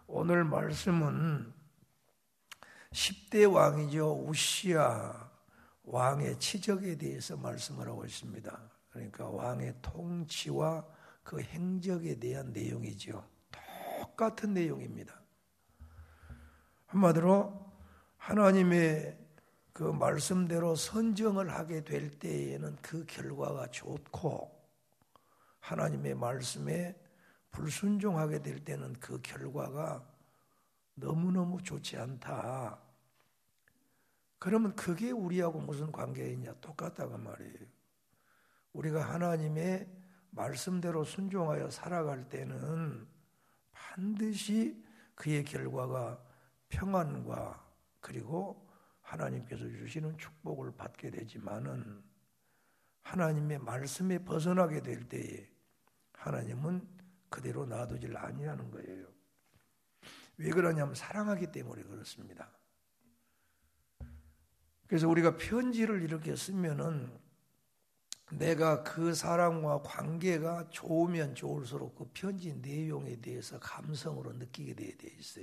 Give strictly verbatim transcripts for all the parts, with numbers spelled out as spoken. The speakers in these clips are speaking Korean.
오늘 말씀은 십 대 왕이죠. 우시야 왕의 치적에 대해서 말씀을 하고 있습니다. 그러니까 왕의 통치와 그 행적에 대한 내용이죠. 똑같은 내용입니다. 한마디로 하나님의 그 말씀대로 선정을 하게 될 때에는 그 결과가 좋고, 하나님의 말씀에 불순종하게 될 때는 그 결과가 너무너무 좋지 않다. 그러면 그게 우리하고 무슨 관계이냐? 똑같다고 말이에요. 우리가 하나님의 말씀대로 순종하여 살아갈 때는 반드시 그의 결과가 평안과 그리고 하나님께서 주시는 축복을 받게 되지만은, 하나님의 말씀에 벗어나게 될 때에 하나님은 그대로 놔두질 아니하는 거예요. 왜 그러냐면 사랑하기 때문에 그렇습니다. 그래서 우리가 편지를 이렇게 쓰면은 내가 그 사람과 관계가 좋으면 좋을수록 그 편지 내용에 대해서 감성으로 느끼게 돼 있어요.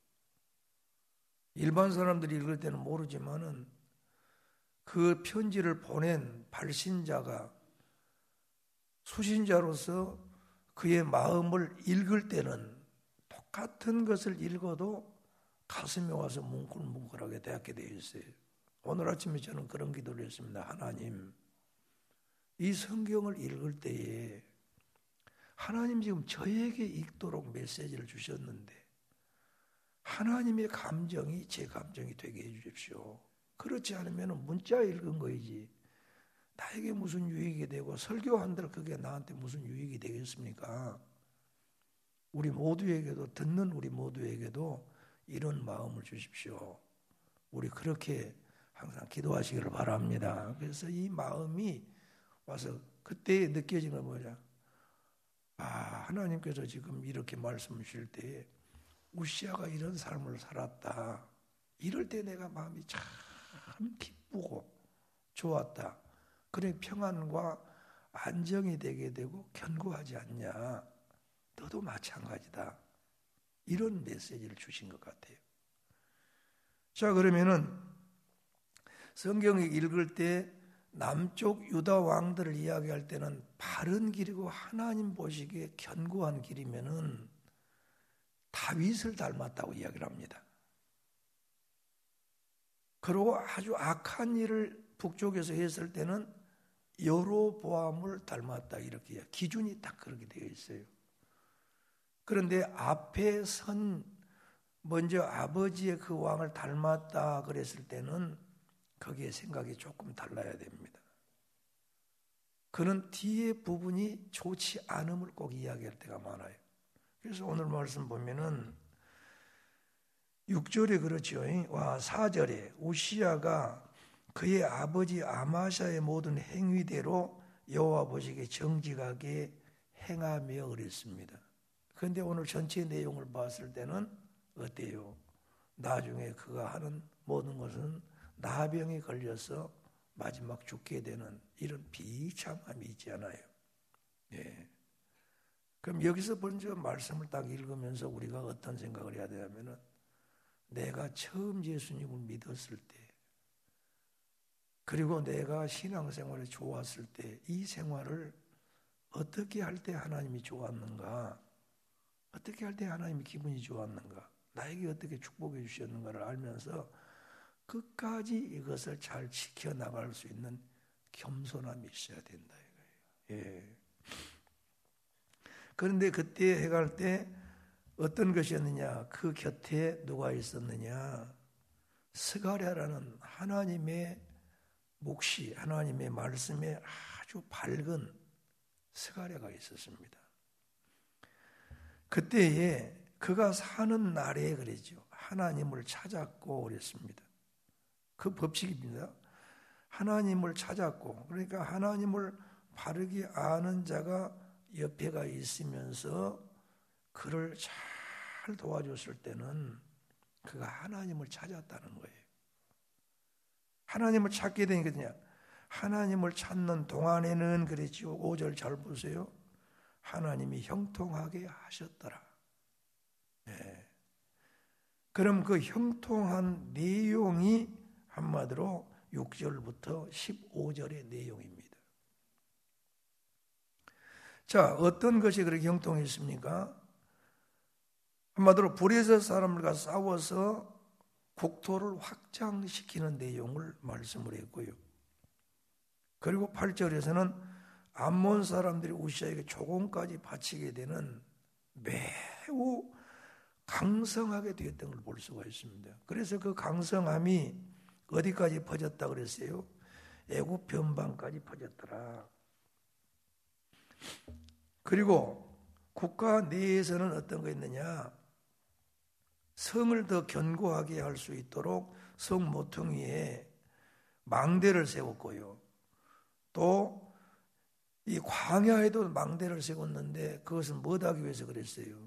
일반 사람들이 읽을 때는 모르지만은 그 편지를 보낸 발신자가 수신자로서 그의 마음을 읽을 때는 똑같은 것을 읽어도 가슴에 와서 뭉클뭉클하게 닿게 되어 있어요. 오늘 아침에 저는 그런 기도를 했습니다. 하나님, 이 성경을 읽을 때에 하나님 지금 저에게 읽도록 메시지를 주셨는데 하나님의 감정이 제 감정이 되게 해주십시오. 그렇지 않으면 문자 읽은 거이지 나에게 무슨 유익이 되고 설교한들 그게 나한테 무슨 유익이 되겠습니까? 우리 모두에게도, 듣는 우리 모두에게도 이런 마음을 주십시오. 우리 그렇게 항상 기도하시기를 바랍니다. 그래서 이 마음이 와서 그때 느껴지는 건 뭐냐? 아, 하나님께서 지금 이렇게 말씀 주실 때에 우시야가 이런 삶을 살았다. 이럴 때 내가 마음이 참 기쁘고 좋았다. 그래 평안과 안정이 되게 되고 견고하지 않냐. 너도 마찬가지다. 이런 메시지를 주신 것 같아요. 자, 그러면은 성경을 읽을 때 남쪽 유다 왕들을 이야기할 때는 바른 길이고 하나님 보시기에 견고한 길이면은 다윗을 닮았다고 이야기를 합니다. 그리고 아주 악한 일을 북쪽에서 했을 때는 여로보암을 닮았다, 이렇게 기준이 딱 그렇게 되어 있어요. 그런데 앞에 선 먼저 아버지의 그 왕을 닮았다 그랬을 때는 거기에 생각이 조금 달라야 됩니다. 그는 뒤에 부분이 좋지 않음을 꼭 이야기할 때가 많아요. 그래서 오늘 말씀 보면은 육 절에 그렇죠. 와 사 절에 우시야가 그의 아버지 아마샤의 모든 행위대로 여호와 보시기에 정직하게 행하며 그랬습니다. 그런데 오늘 전체 내용을 봤을 때는 어때요? 나중에 그가 하는 모든 것은 나병에 걸려서 마지막 죽게 되는 이런 비참함이 있지 않아요. 예. 그럼 여기서 먼저 말씀을 딱 읽으면서 우리가 어떤 생각을 해야 되냐면은 내가 처음 예수님을 믿었을 때, 그리고 내가 신앙생활에 좋았을 때 이 생활을 어떻게 할 때 하나님이 좋았는가, 어떻게 할 때 하나님이 기분이 좋았는가, 나에게 어떻게 축복해 주셨는가를 알면서 끝까지 이것을 잘 지켜나갈 수 있는 겸손함이 있어야 된다 이거예요. 예. 그런데 그때 해갈 때 어떤 것이었느냐? 그 곁에 누가 있었느냐? 스가랴라는 하나님의 묵시, 하나님의 말씀에 아주 밝은 스가랴가 있었습니다. 그때에 그가 사는 날에 그랬죠. 하나님을 찾았고 그랬습니다. 그 법칙입니다. 하나님을 찾았고, 그러니까 하나님을 바르게 아는 자가 옆에가 있으면서 그를 잘 도와줬을 때는 그가 하나님을 찾았다는 거예요. 하나님을 찾게 되니까 그냥 하나님을 찾는 동안에는 그랬죠. 오 절 잘 보세요. 하나님이 형통하게 하셨더라. 네. 그럼 그 형통한 내용이 한마디로 육 절부터 십오 절의 내용입니다. 자, 어떤 것이 그렇게 형통했습니까? 한마디로 브레셋 사람들과 싸워서 국토를 확장시키는 내용을 말씀을 했고요. 그리고 팔 절에서는 암몬 사람들이 우시아에게 조공까지 바치게 되는 매우 강성하게 되었던 걸 볼 수가 있습니다. 그래서 그 강성함이 어디까지 퍼졌다 그랬어요? 애굽 변방까지 퍼졌더라. 그리고 국가 내에서는 어떤 거 있느냐? 성을 더 견고하게 할 수 있도록 성 모퉁이에 망대를 세웠고요. 또 이 광야에도 망대를 세웠는데 그것은 뭐 하기 위해서 그랬어요?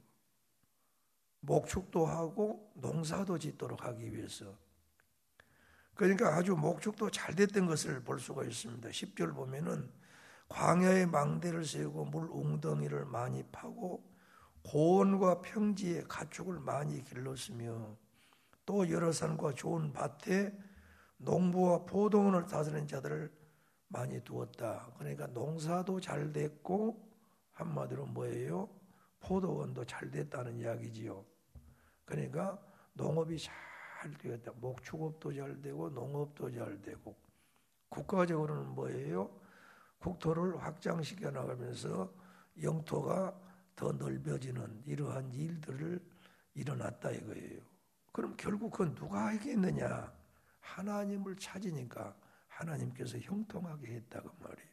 목축도 하고 농사도 짓도록 하기 위해서. 그러니까 아주 목축도 잘 됐던 것을 볼 수가 있습니다. 십 절 보면은 광야에 망대를 세우고 물 웅덩이를 많이 파고 고원과 평지에 가축을 많이 길렀으며 또 여러 산과 좋은 밭에 농부와 포도원을 다스리는 자들을 많이 두었다. 그러니까 농사도 잘 됐고 한마디로 뭐예요? 포도원도 잘 됐다는 이야기지요. 그러니까 농업이 잘 되었다. 목축업도 잘 되고 농업도 잘 되고 국가적으로는 뭐예요? 국토를 확장시켜 나가면서 영토가 더 넓어지는 이러한 일들을 일어났다 이거예요. 그럼 결국 그건 누가 하겠느냐? 하나님을 찾으니까 하나님께서 형통하게 했다고 말이에요.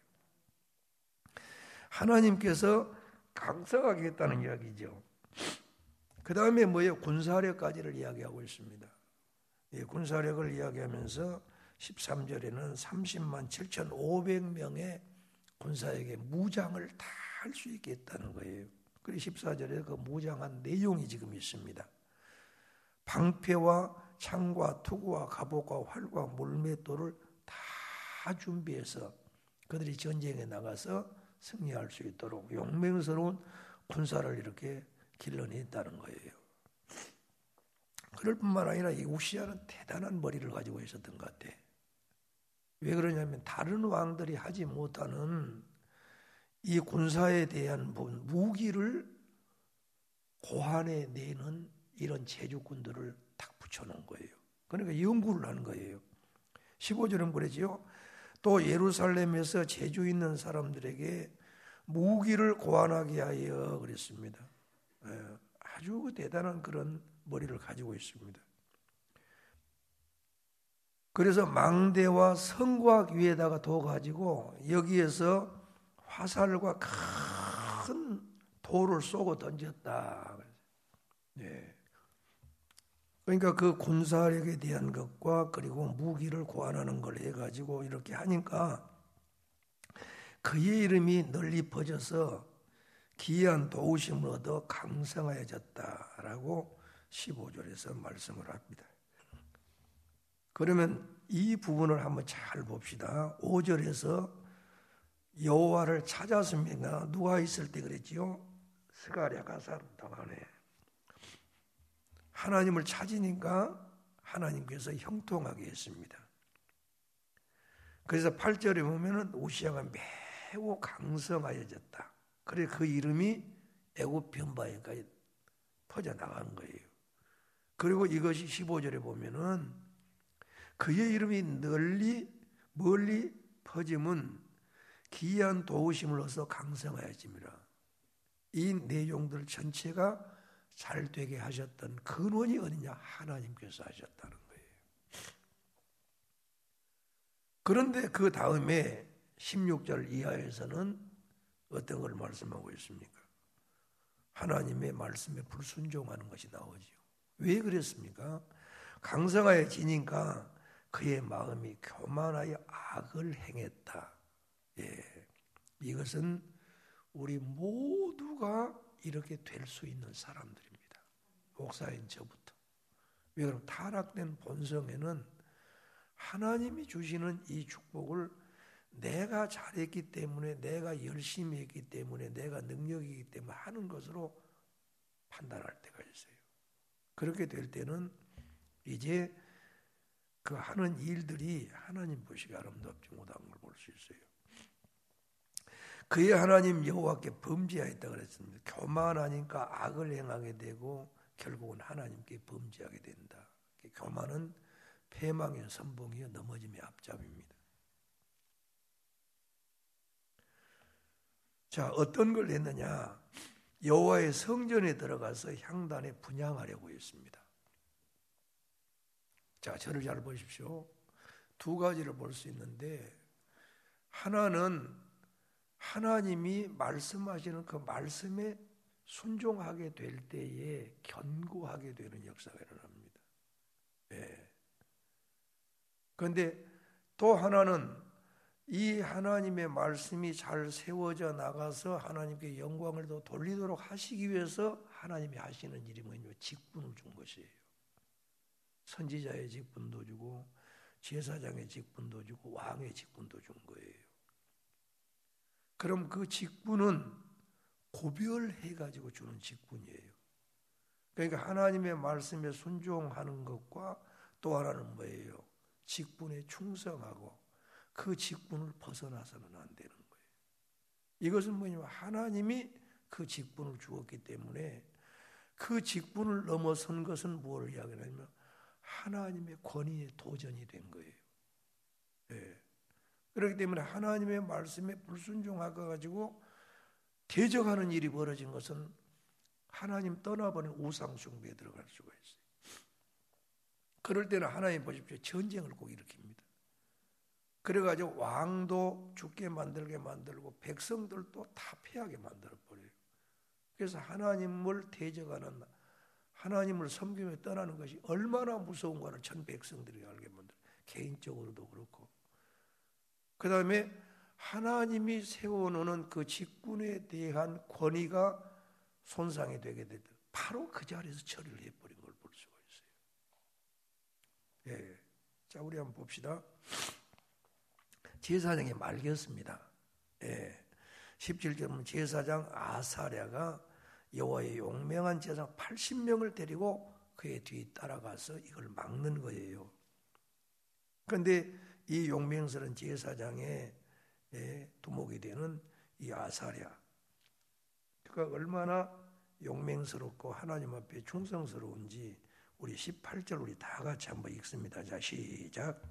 하나님께서 강성하게 했다는 이야기죠. 그 다음에 뭐예요? 군사력까지를 이야기하고 있습니다. 예, 군사력을 이야기하면서 십삼 절에는 삼십만 칠천오백 명의 군사에게 무장을 다 할 수 있게 했다는 거예요. 그리고 십사 절에 그 무장한 내용이 지금 있습니다. 방패와 창과 투구와 갑옷과 활과 물맷돌을 다 준비해서 그들이 전쟁에 나가서 승리할 수 있도록 용맹스러운 군사를 이렇게 길러냈다는 거예요. 그럴 뿐만 아니라 이 우시아는 대단한 머리를 가지고 있었던 것 같아. 왜 그러냐면 다른 왕들이 하지 못하는 이 군사에 대한 무기를 고안해 내는 이런 제주꾼들을 딱 붙여놓은 거예요. 그러니까 연구를 하는 거예요. 십오 절은 그러지요. 또 예루살렘에서 재주 있는 사람들에게 무기를 고안하게 하여 그랬습니다. 아주 대단한 그런 머리를 가지고 있습니다. 그래서 망대와 성곽 위에다가 둬 가지고 여기에서 화살과 큰 돌을 쏘고 던졌다. 네. 그러니까 그 군사력에 대한 것과 그리고 무기를 고안하는 걸 해가지고 이렇게 하니까 그의 이름이 널리 퍼져서 기이한 도우심을 얻어 강성하여졌다라고 십오 절에서 말씀을 합니다. 그러면 이 부분을 한번 잘 봅시다. 오 절에서 여호와를 찾았습니다. 누가 있을 때 그랬지요? 스가랴가 살았다가네. 하나님을 찾으니까 하나님께서 형통하게 했습니다. 그래서 팔 절에 보면은 우시아가 매우 강성하여졌다. 그래 그 이름이 애굽 변방에까지 퍼져나간 거예요. 그리고 이것이 십오 절에 보면은 그의 이름이 널리 멀리 퍼짐은 기이한 도우심을 얻어 강성하여짐이라. 이 내용들 전체가 잘 되게 하셨던 근원이 어디냐? 하나님께서 하셨다는 거예요. 그런데 그 다음에 십육 절 이하에서는 어떤 걸 말씀하고 있습니까? 하나님의 말씀에 불순종하는 것이 나오죠. 왜 그랬습니까? 강성하여지니까 그의 마음이 교만하여 악을 행했다. 예, 이것은 우리 모두가 이렇게 될 수 있는 사람들입니다. 목사인 저부터. 왜 그럼 타락된 본성에는 하나님이 주시는 이 축복을 내가 잘했기 때문에, 내가 열심히 했기 때문에, 내가 능력이기 때문에 하는 것으로 판단할 때가 있어요. 그렇게 될 때는 이제 그 하는 일들이 하나님 보시기에 아름답지 못한 걸 볼 수 있어요. 그의 하나님 여호와께 범죄하였다 그랬습니다. 교만하니까 악을 행하게 되고 결국은 하나님께 범죄하게 된다. 교만은 패망의 선봉이요 넘어짐의 앞잡입니다. 자, 어떤 걸 했느냐? 여호와의 성전에 들어가서 향단에 분향하려고 했습니다. 자, 저를 잘 보십시오. 두 가지를 볼 수 있는데, 하나는 하나님이 말씀하시는 그 말씀에 순종하게 될 때에 견고하게 되는 역사가 일어납니다. 예. 그런데 또 하나는 이 하나님의 말씀이 잘 세워져 나가서 하나님께 영광을 더 돌리도록 하시기 위해서 하나님이 하시는 일이 뭐냐면 직분을 준 것이에요. 선지자의 직분도 주고 제사장의 직분도 주고 왕의 직분도 준 거예요. 그럼 그 직분은 고별해가지고 주는 직분이에요. 그러니까 하나님의 말씀에 순종하는 것과 또 하나는 뭐예요? 직분에 충성하고 그 직분을 벗어나서는 안 되는 거예요. 이것은 뭐냐면 하나님이 그 직분을 주었기 때문에 그 직분을 넘어선 것은 무엇을 이야기하냐면 하나님의 권위에 도전이 된 거예요. 네. 그렇기 때문에 하나님의 말씀에 불순종하고 가지고 대적하는 일이 벌어진 것은 하나님 떠나버린 우상 숭배에 들어갈 수가 있어요. 그럴 때는 하나님 보십시오. 전쟁을 꼭 일으킵니다. 그래가지고 왕도 죽게 만들게 만들고 백성들도 다 패하게 만들어버려요. 그래서 하나님을 대적하는 하나님을 섬기며 떠나는 것이 얼마나 무서운가를 전 백성들이 알게 만들어요. 개인적으로도 그렇고. 그 다음에 하나님이 세워놓은 그 직분에 대한 권위가 손상이 되게 되더 바로 그 자리에서 처리를 해버린 걸 볼 수가 있어요. 예. 자, 우리 한번 봅시다. 제사장이 말겼습니다. 예. 십칠 절 보면 제사장 아사랴가 여호와의 용맹한 제사장 팔십 명을 데리고 그의 뒤에 따라가서 이걸 막는 거예요. 그런데 이 용맹스러운 제사장의 두목이 되는 이 아사랴, 그가 얼마나 용맹스럽고 하나님 앞에 충성스러운지 우리 십팔 절 우리 다 같이 한번 읽습니다. 자, 시작.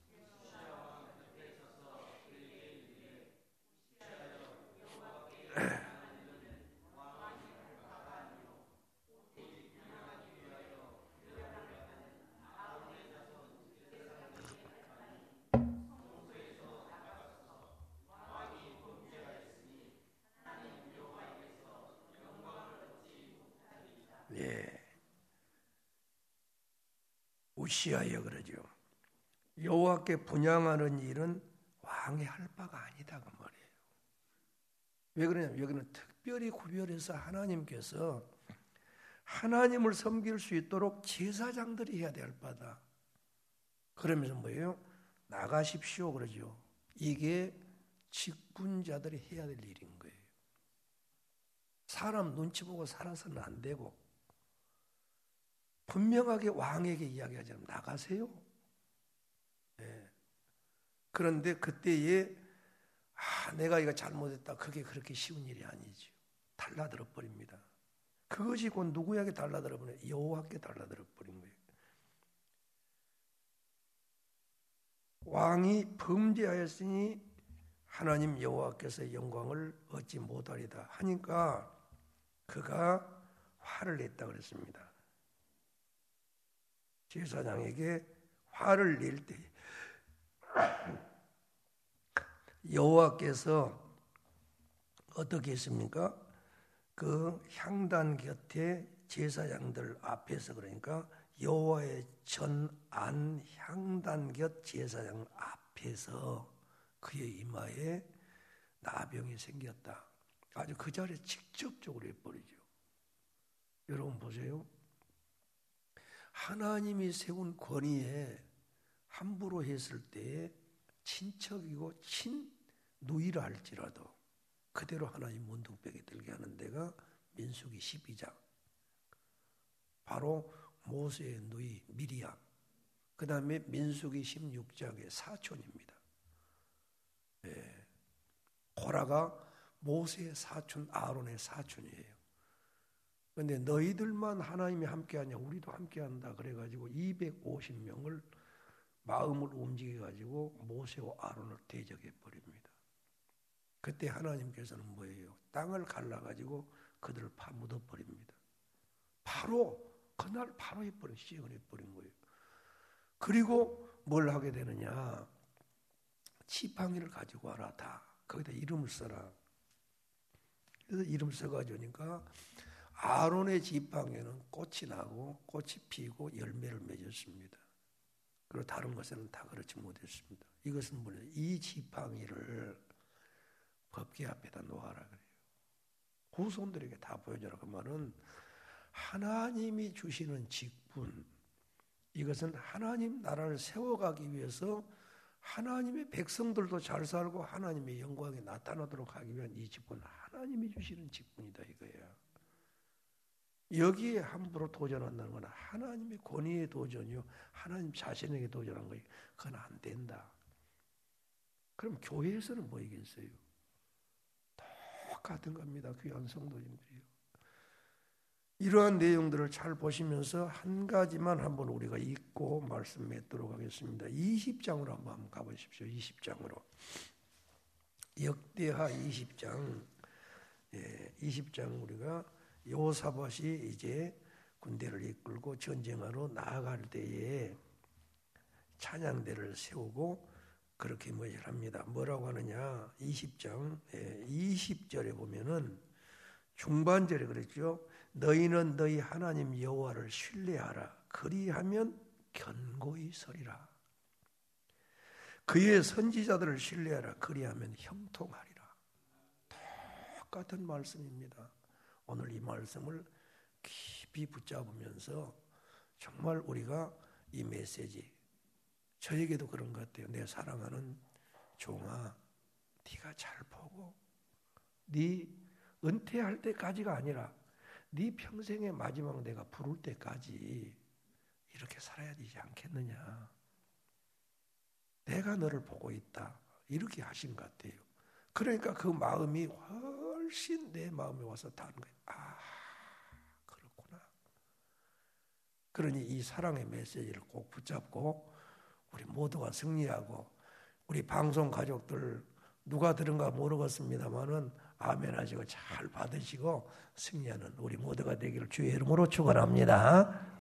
예. 우시하여 그러죠. 여호와께 분향하는 일은 왕이 할 바가 아니다 그 말이에요. 왜 그러냐면 여기는 특별히 구별해서 하나님께서 하나님을 섬길 수 있도록 제사장들이 해야 될 바다. 그러면서 뭐예요? 나가십시오 그러죠. 이게 직분자들이 해야 될 일인 거예요. 사람 눈치 보고 살아서는 안 되고 분명하게 왕에게 이야기하자면 나가세요. 네. 그런데 그때에 아, 내가 이거 잘못했다. 그게 그렇게 쉬운 일이 아니죠. 달라들어 버립니다. 그것이 곧 누구에게 달라들어 버려요? 여호와께 달라들어 버린 거예요. 왕이 범죄하였으니 하나님 여호와께서 영광을 얻지 못하리다 하니까 그가 화를 냈다 그랬습니다. 제사장에게 화를 낼 때 여호와께서 어떻게 했습니까? 그 향단 곁에 제사장들 앞에서 그러니까 여호와의 전안 향단 곁 제사장 앞에서 그의 이마에 나병이 생겼다. 아주 그 자리에 직접적으로 해버리죠. 여러분 보세요. 하나님이 세운 권위에 함부로 했을 때에 친척이고 친누이라 할지라도 그대로 하나님 문둥병에 들게 하는 데가 민수기 십이 장. 바로 모세의 누이 미리암, 그 다음에 민수기 십육 장의 사촌입니다. 예. 고라가 모세의 사촌 아론의 사촌이에요. 그런데 너희들만 하나님이 함께하냐, 우리도 함께한다 그래가지고 이백오십 명을 마음을 움직여가지고 모세와 아론을 대적해 버립니다. 그때 하나님께서는 뭐예요? 땅을 갈라가지고 그들을 파묻어 버립니다. 바로 그날 바로 해버린 시행을 해버린 거예요. 그리고 뭘 하게 되느냐? 지팡이를 가지고 와라. 다 거기다 이름을 써라. 그래서 이름 써가지고니까 아론의 지팡이는 꽃이 나고 꽃이 피고 열매를 맺었습니다. 그리고 다른 것에는 다 그렇지 못했습니다. 이것은 뭐냐? 이 지팡이를 법궤 앞에다 놓아라 그래요. 후손들에게 다 보여줘라. 그 말은 하나님이 주시는 직분, 이것은 하나님 나라를 세워가기 위해서 하나님의 백성들도 잘 살고 하나님의 영광이 나타나도록 하기 위한 이 직분, 하나님이 주시는 직분이다 이거야. 여기에 함부로 도전한다는 건 하나님의 권위의 도전이요, 하나님 자신에게 도전한 거예요. 그건 안 된다. 그럼 교회에서는 뭐이겠어요? 똑같은 겁니다. 귀한 성도님들이요. 이러한 내용들을 잘 보시면서 한 가지만 한번 우리가 읽고 말씀 맺도록 하겠습니다. 이십 장으로 한번 가보십시오. 이십 장으로. 역대하 이십 장. 예, 이십 장 우리가 여호사밧이 이제 군대를 이끌고 전쟁하러 나아갈 때에 찬양대를 세우고 그렇게 뭐를 합니다. 뭐라고 하느냐? 이십 장 이십 절에 보면은 중반절에 그랬죠. 너희는 너희 하나님 여호와를 신뢰하라. 그리하면 견고히 서리라. 그의 선지자들을 신뢰하라. 그리하면 형통하리라. 똑같은 말씀입니다. 오늘 이 말씀을 깊이 붙잡으면서 정말 우리가 이 메시지, 저에게도 그런 것 같아요. 내 사랑하는 종아, 네가 잘 보고 네 은퇴할 때까지가 아니라 네 평생의 마지막 내가 부를 때까지 이렇게 살아야 되지 않겠느냐. 내가 너를 보고 있다. 이렇게 하신 것 같아요. 그러니까 그 마음이 훨씬 내 마음에 와서 닿는 거예요. 아, 그렇구나. 그러니 이 사랑의 메시지를 꼭 붙잡고 우리 모두가 승리하고, 우리 방송 가족들 누가 들은가 모르겠습니다만은 아멘 하시고 잘 받으시고 승리하는 우리 모두가 되기를 주의 이름으로 축원합니다.